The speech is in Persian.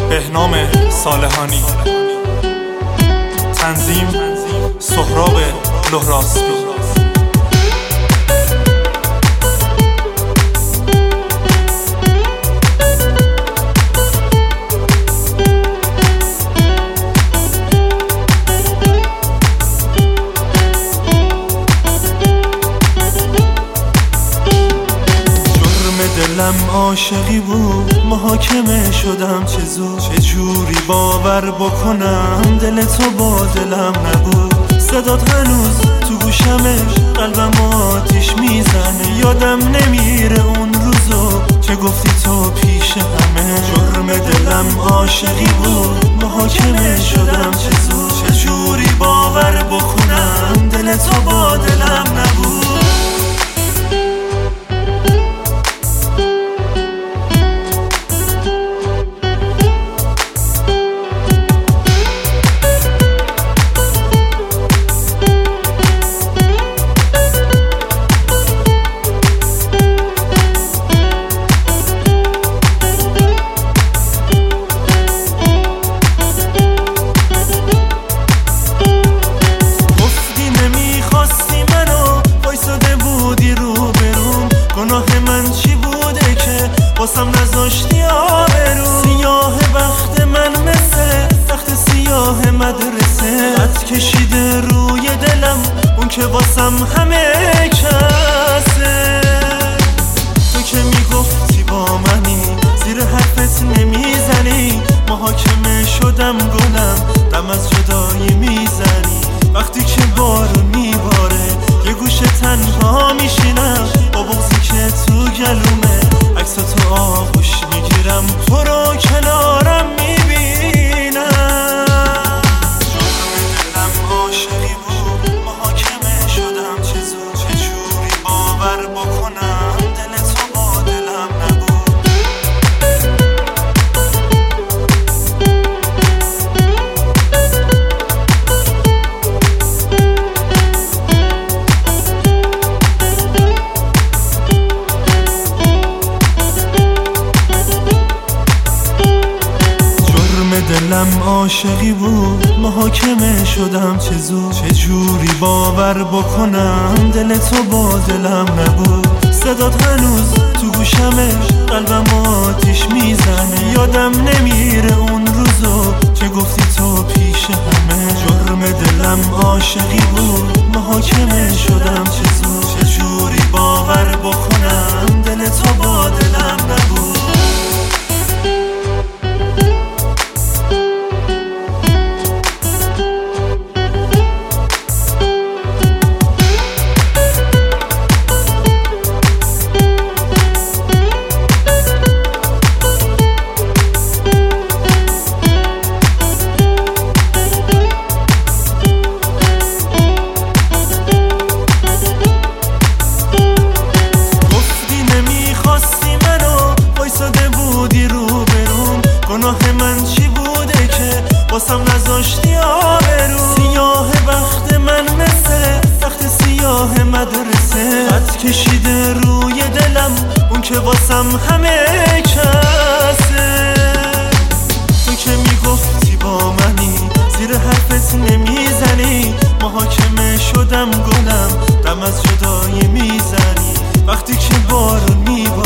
بهنام صالحانی. تنظیم سهراب لهراسبی. دلم عاشقی بود، محاکمه شدم چه زود. چه جوری باور بکنم دل تو با دلم نبود. صدات هنوز تو گوشمه، قلبم آتیش میزنه. یادم نمیره اون روزو که گفتی تو پیش همه. جرم دلم عاشقی بود، محاکمه شدم چه زود. چه جوری باور بکنم دل تو با دلم نبود. گناه من چی بوده که واسم نذاشتی آبرو؟ سیاه بخت من مثل تخت سیاه مدرسه. خط کشیده روی دلم اون که واسم همه کسه. تو که میگفتی با منی، زیر حرفت نمیزنی. محاکمه شدم گلم، دم از جدایی میزنی. وقتی که بارون میباره یه گوشه تنها میشینم، با بغضی که تو گلومه عکس تو آغوش میگیرم. تو رو کنارم میبینم. جرم دلم عاشقی بود، محاکمه شدم چه زود. چه جوری باور بکنم دل تو با دلم نبود. دلم عاشقی بود، محاکمه شدم چه زود. چه جوری باور بکنم دل تو با دلم نبود. صدات هنوز تو گوشمه، قلبم آتیش میزنه. یادم نمیره اون روزو که گفتی تو پیش همه. جرم دلم عاشقی بود، محاکمه شدم چه زود. چه جوری باور بکنم دل تو با دلم نبود. گناه من چی بوده که واسم نذاشتی آبرو؟ سیاه بخت من مثل تخت سیاه مدرسه. خط کشیده روی دلم اون که واسم همه کسه. تو که میگفتی با منی، زیر حرفت نمیزنی. محاکمه شدم گلم، دم از جدایی میزنی. وقتی که بارون میباره